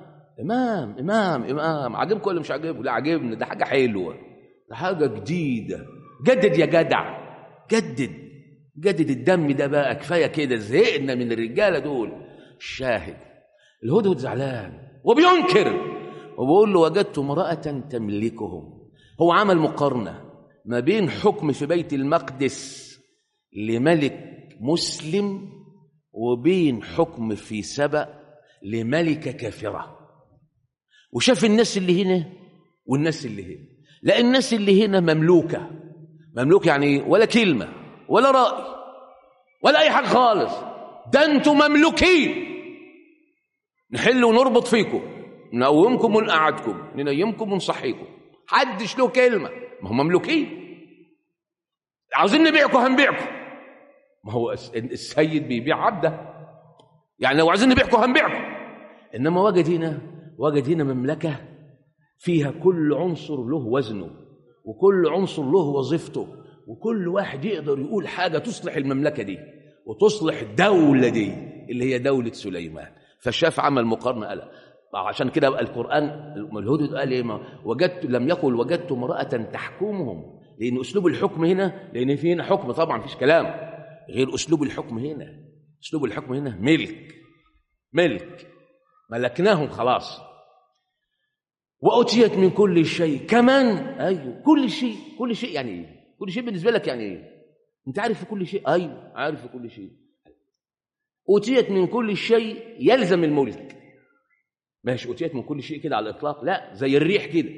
إمام عجبكم ولا مش عجبكم؟ لا عجبني، ده حاجة حلوة، ده حاجة جديدة. جدد يا جدع، جدد الدم ده بقى، كفاية كده، زهقنا من الرجالة دول. الشاهد الهدهد زعلان وبينكر وبيقول له وجدت امرأة تملكهم. هو عمل مقارنة ما بين حكم في بيت المقدس لملك مسلم وبين حكم في سبأ لملكة كافرة، وشاف الناس اللي هنا والناس اللي هنا. لا، الناس اللي هنا مملوكة يعني ولا كلمة ولا رأي ولا أي حاجة خالص، ده أنتم مملوكين، نحل ونربط فيكم، نقومكم ونقعدكم، ننيمكم ونصحيكم، حدش له كلمة، ما هم مملوكين. عاوزين نبيعكم هنبيعكم، ما هو السيد بيبيع عبده، يعني لو عايزين نبيعكم هنبيعكم. إنما وجد هنا مملكة فيها كل عنصر له وزنه، وكل عنصر له وظيفته، وكل واحد يقدر يقول حاجة تصلح المملكة دي وتصلح الدولة دي اللي هي دولة سليمان. فالشاف عمل مقارنة، قال عشان كده بقى القرآن الهدهد قال ايه؟ لم يقل وجدت امرأة تحكمهم، لأن أسلوب الحكم هنا، لأن في هنا حكم طبعا مفيش كلام غير أسلوب الحكم هنا. أسلوب الحكم هنا ملك ملكناهم خلاص. وأتيت من كل شيء كمان. أيوه كل شيء يعني إيه؟ كل شيء بالنسبة لك يعني إيه؟ أنت عارف في كل شيء؟ أيوه عارف في كل شيء. أتيت من كل شيء يلزم الملك، ماشي. أتيت من كل شيء كده على الإطلاق لا، زي الريح كده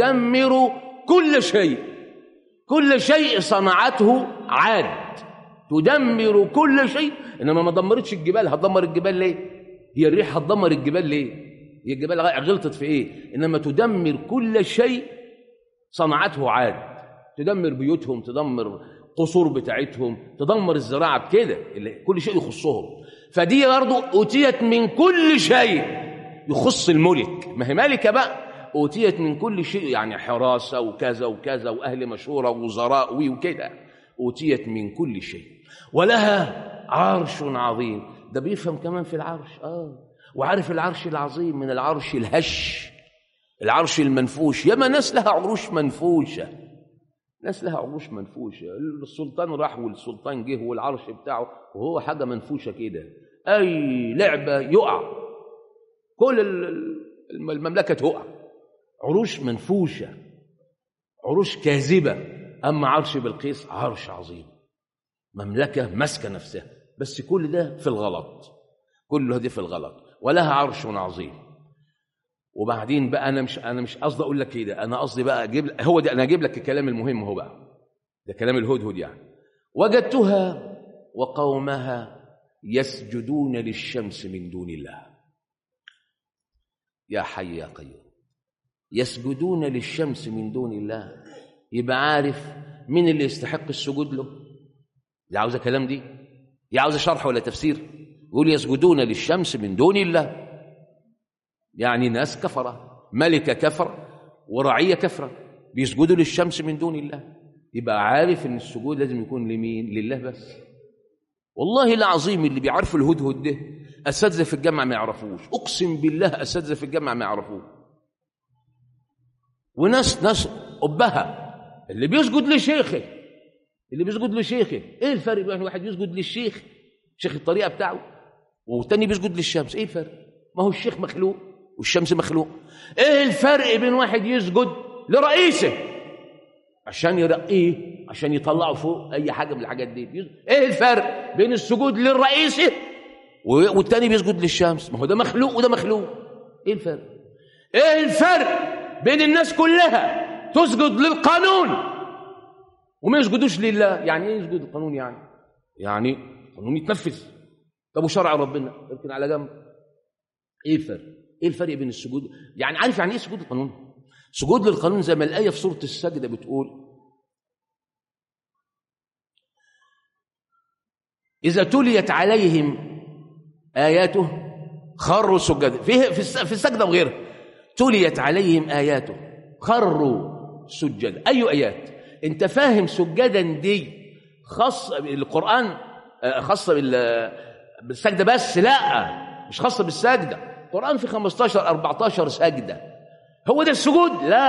تدمر كل شيء صنعته عاد، تدمر كل شيء. إنما ما دمرتش الجبال. هتدمر الجبال ليه؟ هي الريح هتدمر الجبال ليه؟ هي الجبال غلطت في إيه؟ إنما تدمر كل شيء صنعته عاد. تدمر بيوتهم، تدمر قصور بتاعتهم، تدمر الزراعة بكده، كل شيء يخصهم. فدي برضه أوتيت من كل شيء يخص الملك. ما هي ملكة بقى، أوتيت من كل شيء، يعني حراسة وكذا وكذا وأهل مشورة ووزراء وكده، أوتيت من كل شيء. ولها عرش عظيم. ده بيفهم كمان في العرش. وعارف العرش العظيم من العرش الهش، العرش المنفوش. ياما ناس لها عروش منفوشة، ناس لها عروش منفوشة. السلطان راح والسلطان جه والعرش بتاعه وهو حاجة منفوشة كده، أي لعبة يقع، كل المملكة تقع. عروش منفوشة، عروش كاذبة. أما عرش بلقيس عرش عظيم، مملكة ماسكة نفسها، بس كل ده في الغلط، كل ده في الغلط. ولها عرش عظيم. وبعدين بقى أنا مش قصدي أقول لك كده، أنا قصدي بقى أجيب هو ده، أنا أجيب لك الكلام المهم. هو بقى ده كلام الهدهد يعني. وجدتها وقومها يسجدون للشمس من دون الله. يا حي يا قيوم، يسجدون للشمس من دون الله. يبقى عارف مين اللي يستحق السجود له. دي عاوزة كلام، دي عاوزة شرح ولا تفسير. يقول يسجدون للشمس من دون الله، يعني ناس كفرة، ملكة كفر ورعية كفرة بيسجدوا للشمس من دون الله. يبقى عارف ان السجود لازم يكون لمين؟ لله بس. والله العظيم اللي بيعرف الهدهد ده أساتذة في الجامعة ما يعرفوش، أقسم بالله أساتذة في الجامعة ما يعرفوه. وناس أبها اللي بيسجد لشيخه، إيه الفرق بين واحد يسجد للشيخ، شيخ الطريقة بتاعه، والتاني بيسجد للشمس؟ إيه الفرق؟ ما هو الشيخ مخلوق والشمس مخلوق. إيه الفرق بين واحد يسجد لرئيسه عشان يرقيه، عشان يطلعه فوق أي حاجة من الحاجات دي؟ إيه الفرق بين السجود للرئيس والتاني بيسجد للشمس؟ ما هو ده مخلوق وده مخلوق. إيه الفرق؟ إيه الفرق بين الناس كلها تسجد للقانون وما يسجدوش لله؟ يعني إيه يسجد للقانون؟ يعني القانون يتنفذ. طب وشرع ربنا يمكن على جنب. إيه الفرق؟ إيه الفرق بين السجود؟ يعني عارف يعني إيه سجود للقانون؟ سجود للقانون زي ما الآية في سورة السجدة بتقول: إذا تليت عليهم آياته خروا سجدا. في السجدة وغيرها تليت عليهم آياته خروا سجدا. أي آيات؟ أنت فاهم سجدا دي خاصة بالقرآن، خاصة بالسجدة بس؟ لا، مش خاصة بالسجدة. القرآن في 15-14 سجدة. هو ده السجود؟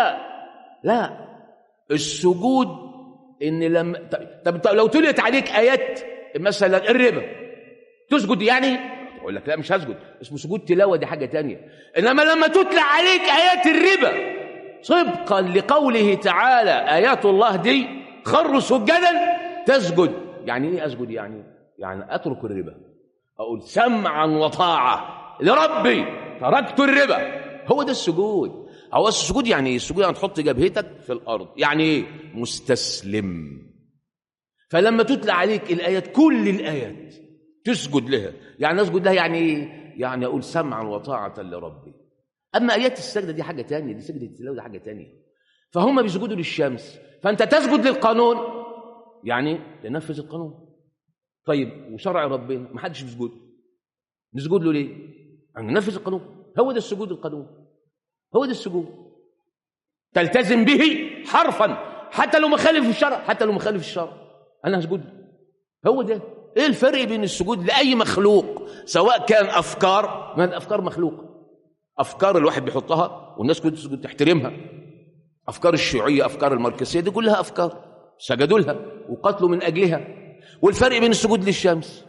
لا، السجود إن لما طب لو تليت عليك آيات مثلا الربا تسجد؟ يعني أقول لك لا مش هسجد، اسمه سجود تلاوة، دي حاجة تانية. إنما لما تتلى عليك آيات الربا طبقا لقوله تعالى آيات الله دي خروا سجدا تسجد. يعني إيه أسجد؟ يعني أترك الربا، أقول سمعا وطاعة لربي تركت الربا. هو ده السجود. هو السجود يعني إيه؟ السجود يعني تحط جبهتك في الأرض، يعني إيه؟ مستسلم. فلما تتلى عليك الآيات، كل الآيات تسجد لها. يعني أسجد لها يعني إيه؟ يعني أقول سمعا وطاعة لربي. أما آيات السجدة دي حاجة تانية، دي سجدة التلاوة دي حاجة تانية. فهم بيسجدوا للشمس، فأنت تسجد للقانون يعني تنفذ القانون. طيب وشرع ربنا ما حدش بيسجد، نسجد له ليه؟ يعني ننفذ القانون. هو ده السجود، القانون هو ده السجود. تلتزم به حرفا حتى لو مخالف الشرع، أنا هسجد له. هو ده. إيه الفرق بين السجود لأي مخلوق سواء كان أفكار، ما الأفكار مخلوقة، أفكار الواحد بيحطها والناس كلها تسجد تحترمها، أفكار الشيوعية، أفكار الماركسية، دي كلها أفكار سجدوا لها وقتلوا من أجلها. والفرق بين السجود للشمس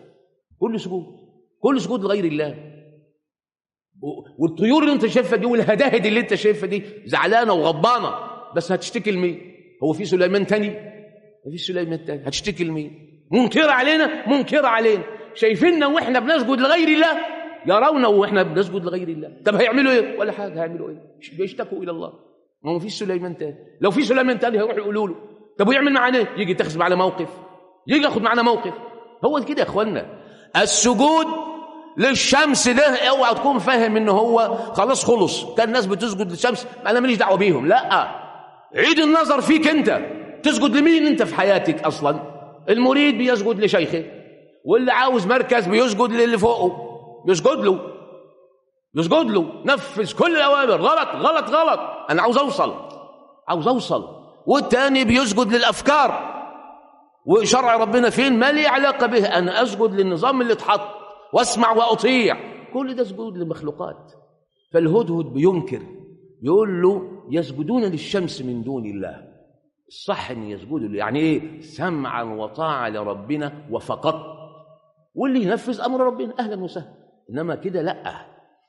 كل سجود لغير الله. والطيور اللي انت شايفها دي والهداهد اللي انت شايفها دي زعلانة وغضبانة، بس هتشتكي لمين؟ هو في سليمان تاني؟ ما فيش سليمان تاني. هتشتكي لمين؟ منكرة علينا، شايفيننا واحنا بنسجد لغير الله، يرونه واحنا بنسجد لغير الله. طب هيعملوا ايه؟ ولا حاجه. هيعملوا ايه؟ بيشتكوا الى الله. ما فيش سليمان تاني. لو في سليمان تاني هيروحوا يقولوا له طب ويعمل معانا ايه؟ يجي يتخذ معانا موقف، يجي ياخد معانا موقف. هو كده يا اخوانا. السجود للشمس ده اوعى تكون فاهم انه هو خلاص خلص، كان الناس بتسجد للشمس انا ماليش دعوه بيهم. لا، عيد النظر فيك انت، تسجد لمين انت في حياتك اصلا؟ المريد بيسجد لشيخه، واللي عاوز مركز بيسجد للي فوقه، يسجد له، نفذ كل الاوامر. غلط غلط غلط، انا عاوز اوصل. والتاني بيسجد للافكار، وشرع ربنا فين؟ ما لي علاقه به، انا اسجد للنظام اللي اتحط واسمع واطيع. كل ده سجود للمخلوقات. فالهدهد بينكر، يقول له يسجدون للشمس من دون الله. الصح ان يسجدوا يعني ايه؟ سمعا وطاعه لربنا وفقط، واللي ينفذ امر ربنا اهلا وسهلا. انما كده لا.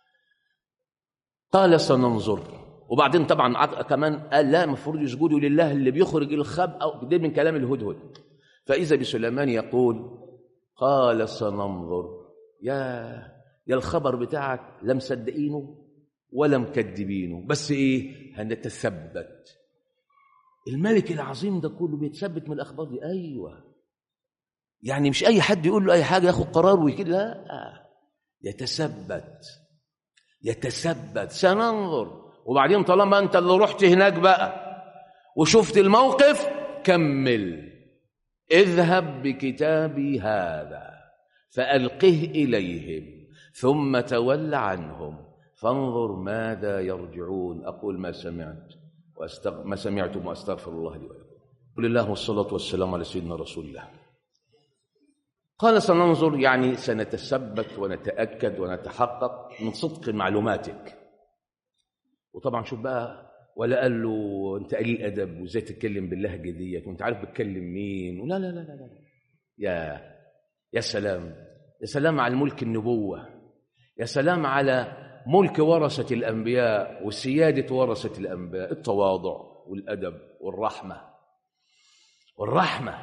قال سننظر. وبعدين طبعا كمان قال لا، المفروض يسجدوا لله اللي بيخرج الخبء، او ده من كلام الهدهد. فاذا بسليمان يقول قال سننظر. يا الخبر بتاعك لا مصدقينه ولا مكذبينه، بس ايه؟ هنتثبت. الملك العظيم ده كله بيتثبت من الاخبار دي. ايوه، يعني مش اي حد يقول له اي حاجه ياخد قرار وكده، لا، يتثبت. سننظر. وبعدين طالما انت اللي رحت هناك بقى وشفت الموقف، كمل. اذهب بكتابي هذا فألقه إليهم ثم تول عنهم فانظر ماذا يرجعون. أقول ما سمعتم وأستغفر الله لي ولكم. قل الله والصلاة والسلام على سيدنا رسول الله. قال سننظر يعني سنتثبت ونتأكد ونتحقق من صدق معلوماتك. وطبعا شوف بقى، ولا قال له انت قليل ادب وازاي تتكلم باللهجه ديت وانت عارف بتكلم مين. لا لا لا لا لا. يا سلام على الملك النبوه، يا سلام على ملك ورثه الانبياء وسياده ورثه الانبياء، التواضع والادب والرحمه.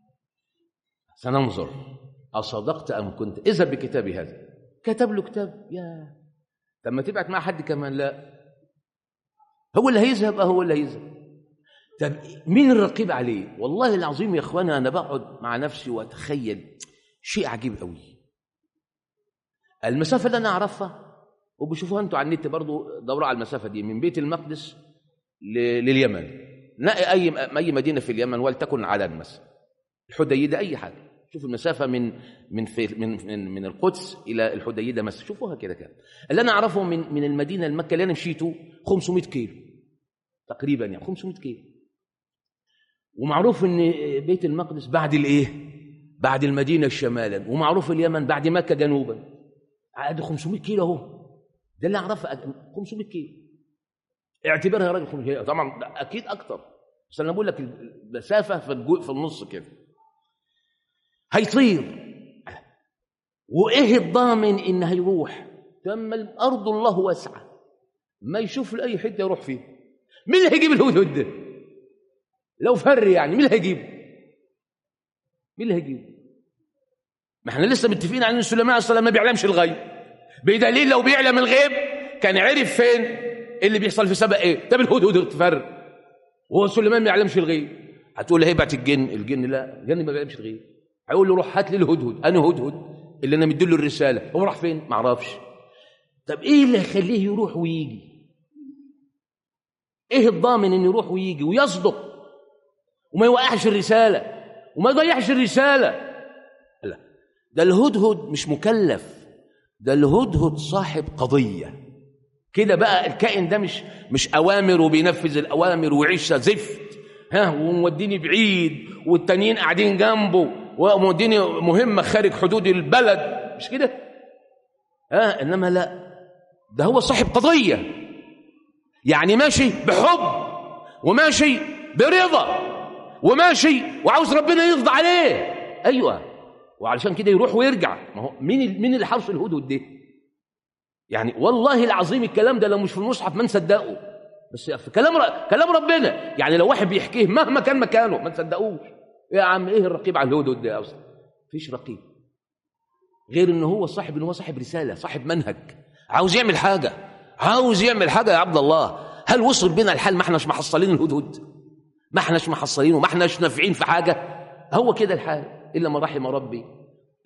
سننظر اصدقت ام كنت. اذهب بكتابي هذا. كتب له كتاب. طب ما تبعت مع حد كمان؟ لا، هو اللي هيذهب. طب مين الرقيب عليه؟ والله العظيم يا اخوانا انا بقعد مع نفسي واتخيل شيء عجيب قوي. المسافه اللي انا اعرفها وبشوفوها انتوا على النت برضو، دوروا على المسافه دي من بيت المقدس لليمن. نقي اي مدينه في اليمن ولتكن على مثلا الحديده، اي حاجه. شوفوا المسافه من القدس الى الحديده مثلا، شوفوها كده كام. اللي انا اعرفه من المدينه لمكه اللي انا مشيته 500 كيلو تقريبا، يعني 500 كيلو. ومعروف ان بيت المقدس بعد بعد المدينه شمالا، ومعروف اليمن بعد مكه جنوبا. عاد 500 كيلو اهو، ده اللي اعرفه. 500 كيلو اعتبرها يا راجل 500 كيلو. طبعا اكيد اكتر، بس انا بقول لك المسافه في النص كده. هيطير، وايه الضامن ان هيروح؟ تم الارض الله واسعه، ما يشوف لاي حته يروح فيه. مين اللي هيجيب الهدهد ده لو فر؟ يعني مين اللي هيجيب؟ ما احنا لسه متفقين على ان سليمان عليه السلام ما بيعلمش الغيب، بدليل لو بيعلم الغيب كان عرف فين اللي بيحصل في سبأ ايه. طب الهدهد فر وهو سليمان ما يعلمش الغيب. هتقول لي هيبعت الجن لا، الجن ما بيعلمش الغيب. هيقول له روح هات لي الهدهد. انا هدهد اللي انا مديله الرساله، هو راح فين؟ ما اعرفش. طب ايه اللي يخليه يروح ويجي؟ ايه الضامن انه يروح ويجي ويصدق وما يوقعش الرساله وما يضيعش الرساله؟ لا، ده الهدهد مش مكلف، ده الهدهد صاحب قضيه كده بقى. الكائن ده مش اوامر وبينفذ الاوامر ويعيش زفت وموديني بعيد والتانيين قاعدين جنبه وموديني مهمه خارج حدود البلد، مش كده. انما لا، ده هو صاحب قضيه، يعني ماشي بحب وماشي برضا وماشي وعاوز ربنا يرضى عليه. ايوه، وعلشان كده يروح ويرجع. ما هو مين اللي حرس الهدهد ده؟ يعني والله العظيم الكلام ده لو مش في المصحف ما نصدقه، بس في كلام ربنا. يعني لو واحد بيحكيه مهما كان مكانه ما تصدقوش. يا عم ايه الرقيب على الهدهد ده اصلا؟ مفيش رقيب غير ان هو صاحب رساله، صاحب منهج، عاوز يعمل حاجه يا عبد الله. هل وصل بنا الحال ما احناش محصلين الهدهد؟ ما احناش محصلين وما احناش نافعين في حاجه؟ هو كده الحال الا ما رحم ربي.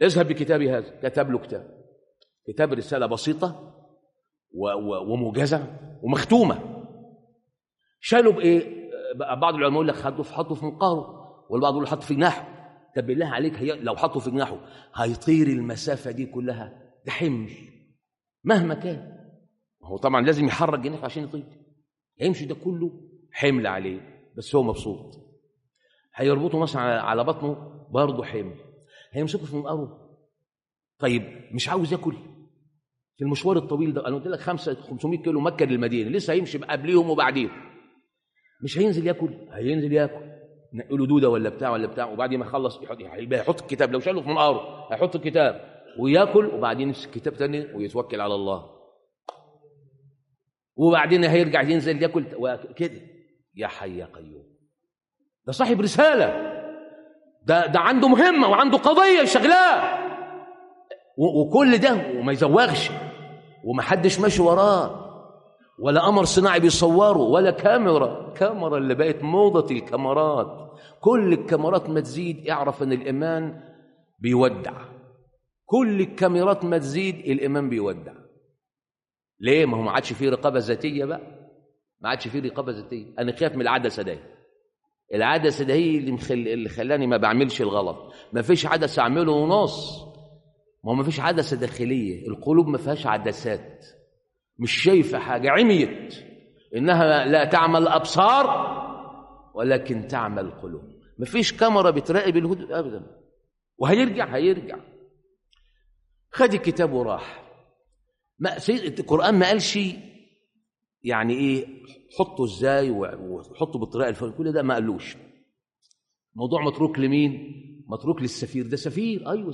اذهب بكتابي هذا. كتب له كتاب رسالة بسيطة وموجزة ومختومة. شالوا بإيه؟ بعض العلماء يقول لك حطوا في منقاره، والبعض يقول حطوا في جناحه. طب بالله عليك، لو حطوا في جناحه هيطير المسافة دي كلها؟ ده حمل مهما كان. هو طبعا لازم يحرك جناحه عشان يطير، هيمشي ده كله حمل عليه، بس هو مبسوط. هيربطه مثلا على بطنه برضه حمل، هيمسكه في منقاره. طيب مش عاوز ياكل في المشوار الطويل ده، انا قلت لك 500 كيلو مكه للمدينه، لسه هيمشي قبليهم وبعديهم، مش هينزل ياكل؟ هينزل ياكل، نقي له دوده ولا بتاع، وبعد ما يخلص يحط الكتاب. لو شاله في منقاره هيحط الكتاب وياكل، وبعدين يمسك الكتاب تاني ويتوكل على الله، وبعدين هيرجع ينزل ياكل كده. يا حي يا قيوم، ده صاحب رساله، ده عنده مهمه وعنده قضيه شغلاه، وكل ده وما يزوغش، ومحدش ماشي وراه، ولا قمر صناعي بيصوره، ولا كاميرا اللي بقت موضة الكاميرات. كل الكاميرات ما تزيد اعرف ان الايمان بيودع. كل الكاميرات ما تزيد الايمان بيودع. ليه؟ ما هو ما عادش فيه رقابه ذاتيه بقى، ما عادش فيه رقابه ذاتيه. انا خايف من العدسه دي. العدسه دي هي اللي خلاني ما بعملش الغلط. ما فيش عدسه اعمله ونص، ما فيش عدسه داخليه. القلوب ما فيهاش عدسات، مش شايفه حاجه، عميت. انها لا تعمل ابصار ولكن تعمل قلوب. ما فيش كاميرا بتراقب الهدوء ابدا. وهيرجع خد الكتاب وراح. القرآن ما قالش يعني ايه حطه ازاي وحطه بالطريقه الفلانيه، كل ده ما قالوش. موضوع متروك لمين؟ متروك للسفير. ده سفير، ايوه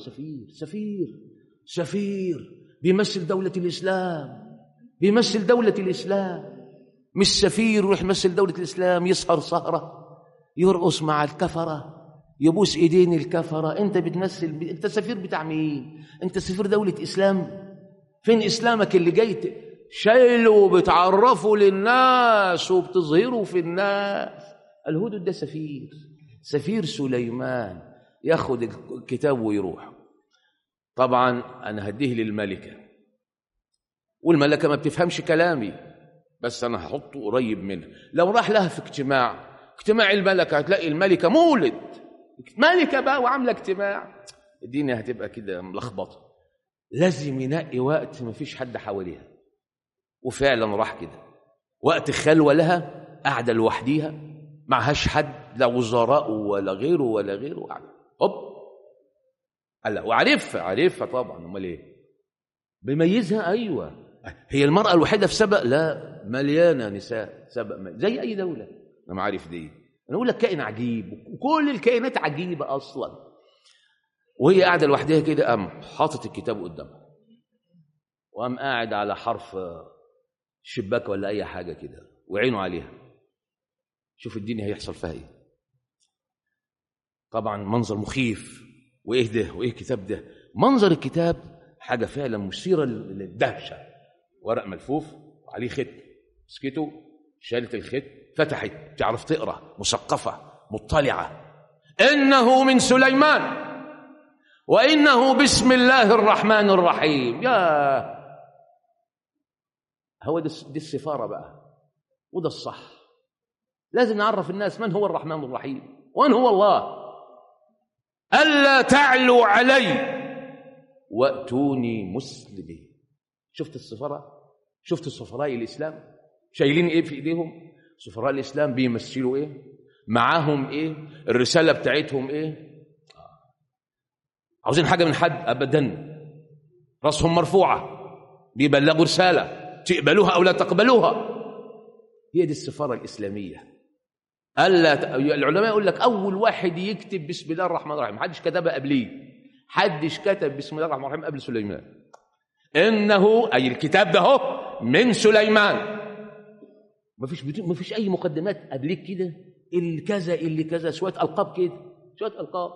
سفير بيمثل دولة الإسلام، بيمثل دولة الإسلام. مش سفير يروح يمثل دولة الإسلام يسهر سهرة، يرقص مع الكفرة، يبوس ايدين الكفرة. انت بتمثل انت سفير بتاع مين؟ انت سفير دولة إسلام؟ فين إسلامك اللي جاي شايله وبتعرفه للناس وبتظهره في الناس؟ الهدهد ده سفير سليمان، ياخد الكتاب ويروح. طبعا أنا هديه للملكة، والملكة ما بتفهمش كلامي، بس أنا هحطه قريب منها. لو راح لها في اجتماع الملكة، هتلاقي الملكة مولد ملكة بقى وعاملة اجتماع، الدنيا هتبقى كده ملخبطة. لازم ينقي وقت ما فيش حد حواليها. وفعلا راح كده وقت خلوة لها، قاعدة لوحديها، معهاش حد، لا وزراء ولا غيره قاعدة. هوب قال وعارفها طبعا. امال ايه؟ بيميزها. ايوه، هي المرأة الوحيدة في سبأ؟ لا، مليانة نساء سبأ زي اي دولة. انا عارف دي. انا اقول لك كائن عجيب، وكل الكائنات عجيبة اصلا. وهي قاعدة لوحدها كده، قام حاطط الكتاب قدامها، وقام قاعد على حرف شباك ولا اي حاجة كده، وعينه عليها. شوف الدنيا هيحصل فيها ايه. طبعا منظر مخيف. وايه ده؟ وايه الكتاب ده؟ منظر الكتاب حاجة فعلا مثيرة للدهشة. ورق ملفوف وعليه خط، مسكته، شالت الخط، فتحت، تعرف تقرأ، مثقفة، مطلعة. إنه من سليمان وإنه بسم الله الرحمن الرحيم. يا هو دي السفارة بقى، وده الصح. لازم نعرف الناس من هو الرحمن الرحيم ومن هو الله. ألا تعلوا علي وأتوني مسلمين. شفت السفراء؟ شفت سفراء الإسلام شايلين إيه في إيديهم؟ سفراء الإسلام بيمثلوا إيه؟ معاهم إيه؟ الرسالة بتاعتهم إيه؟ عاوزين حاجة من حد؟ أبدا. رأسهم مرفوعة، بيبلغوا رسالة، تقبلوها أو لا تقبلوها. هي دي السفارة الإسلامية. العلماء يقول لك أول واحد يكتب بسم الله الرحمن الرحيم، محدش كتبها قبليه. حدش كتب بسم الله الرحمن الرحيم قبل سليمان. إنه أي الكتاب ده هو من سليمان. ما فيش أي مقدمات قبليك كده، اللي كذا شوية ألقاب كده، شوية ألقاب.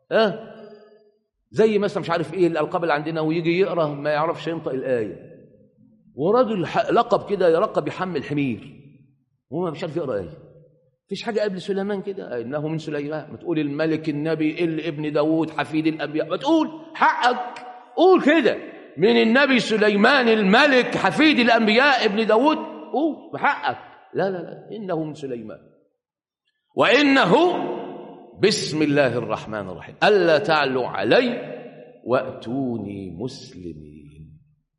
زي مثلا مش عارف إيه الألقاب اللي عندنا، ويجي يقرأ ما يعرفش ينطق الآية، وراجل لقب كده يلقب يحمل حمير وهو مش عارف يقرأ آية. فيش حاجة قبل سليمان كده، إنه من سليمان. ما تقول الملك النبي اللي ابن داود حفيد الأنبياء، ما تقول حقك، قول كده من النبي سليمان الملك حفيد الأنبياء ابن داود، قول بحقك. لا لا لا، إنه من سليمان وإنه بسم الله الرحمن الرحيم ألا تعلوا علي وأتوني مسلمين.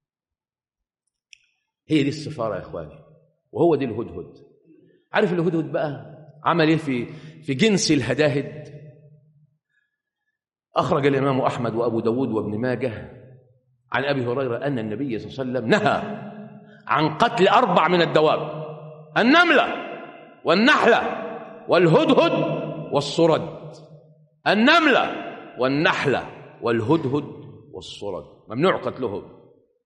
هي دي السفارة يا إخواني، وهو دي الهدهد. عارف الهدهد بقى عمل إيه في جنس الهداهد؟ أخرج الإمام أحمد وأبو داود وابن ماجه عن أبي هريرة أن النبي صلى الله عليه وسلم نهى عن قتل 4 من الدواب: النملة والنحلة والهدهد والصرد. النملة والنحلة والهدهد والصرد ممنوع قتلهم.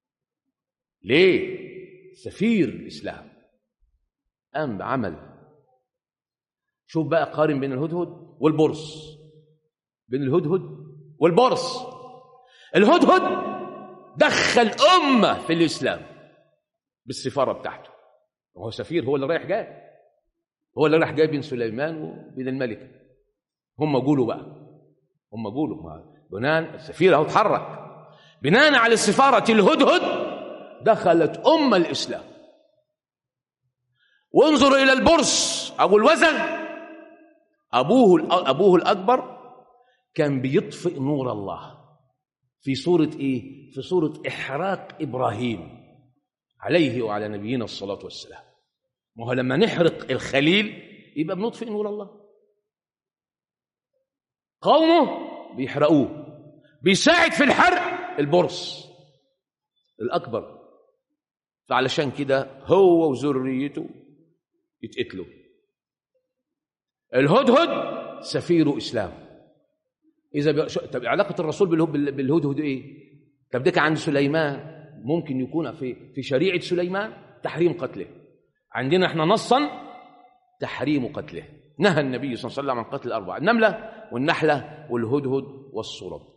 ليه؟ سفير الإسلام قام بعمل. شوف بقى، قارن بين الهدهد والبرص، بين الهدهد والبرص. الهدهد دخل أمة في الإسلام بالسفارة بتاعته، وهو سفير، هو اللي رايح جاي، هو اللي رايح جاي بين سليمان وبين الملكة. هم قولوا بقى، هم قولوا بناء السفير اهو اتحرك بناء على السفارة الهدهد دخلت أمة الإسلام. وانظر إلى البرص أبو الوزغ، أبوه الأكبر كان بيطفئ نور الله في صورة إيه؟ في صورة إحراق إبراهيم عليه وعلى نبينا الصلاة والسلام. ما هو لما نحرق الخليل يبقى بنطفئ نور الله. قومه بيحرقوه، بيساعد في الحرق البرص الأكبر، فعلشان كده هو وذريته يتقتلوا. الهدهد سفير إسلام. طب علاقة الرسول بالهدهد إيه؟ طب ده كان عند سليمان، ممكن يكون في شريعة سليمان تحريم قتله، عندنا احنا نصا تحريم قتله. نهى النبي صلى الله عليه وسلم عن قتل 4: النملة والنحلة والهدهد والصرد.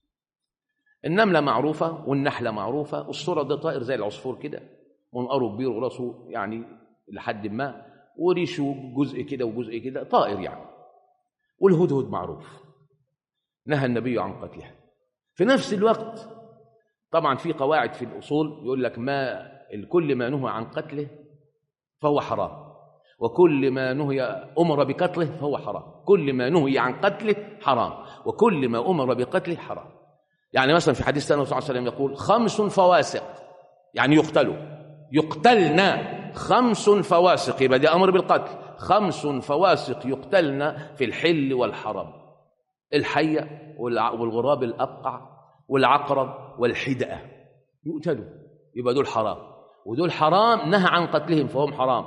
النملة معروفة والنحلة معروفة، والصرد ده طائر زي العصفور كده، منقاره كبير وراسه يعني لحد ما، وريشه جزء كده وجزء كده، طائر يعني. والهدهد معروف، نهى النبي عن قتلها. في نفس الوقت طبعا في قواعد في الأصول يقول لك كل ما نهى عن قتله فهو حرام، وكل ما أمر بقتله فهو حرام. كل ما نهي عن قتله حرام، وكل ما أمر بقتله حرام. يعني مثلا في حديث النبي صلى الله عليه وسلم يقول: 5 فواسق، يعني يقتلنا 5 فواسق، يبقى ده أمر بالقتل. 5 فواسق يقتلن في الحل والحرم: الحية والغراب الأبقع والعقرب والحدأة يقتلوا، يبقى دول حرام. ودول حرام نهى عن قتلهم فهم حرام،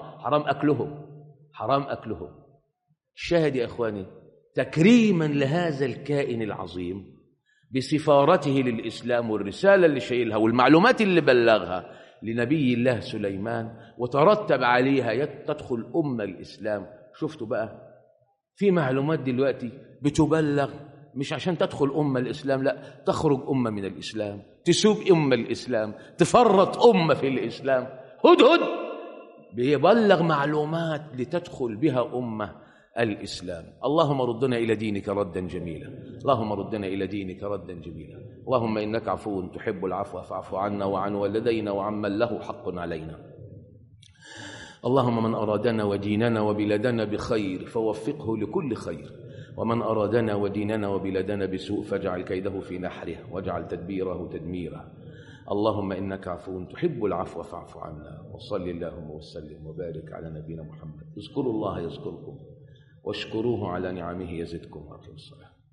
حرام أكلهم. الشاهد يا إخواني، تكريما لهذا الكائن العظيم بسفارته للإسلام والرسالة اللي شايلها والمعلومات اللي بلغها لنبي الله سليمان، وترتب عليها تدخل أمة الإسلام. شفتوا بقى في معلومات دلوقتي بتبلغ مش عشان تدخل أمة الإسلام، لا، تخرج أمة من الإسلام، تسوق أمة الإسلام، تفرط أمة في الإسلام. هدهد بيبلغ معلومات لتدخل بها أمة الإسلام. اللهم ردنا إلى دينك ردا جميلا، اللهم ردنا إلى دينك ردا جميلا. اللهم إنك عفو تحب العفو فاعف عنا وعن والدينا وعمن له حق علينا. اللهم من أرادنا وديننا وبلادنا بخير فوفقه لكل خير، ومن أرادنا وديننا وبلادنا بسوء فاجعل كيده في نحره واجعل تدبيره تدميره. اللهم إنك عفو تحب العفو فاعف عنا. وصل اللهم وسلم وبارك على نبينا محمد. اذكروا الله يذكركم واشكروه على نعمه يزدكم. أقم الصلاة.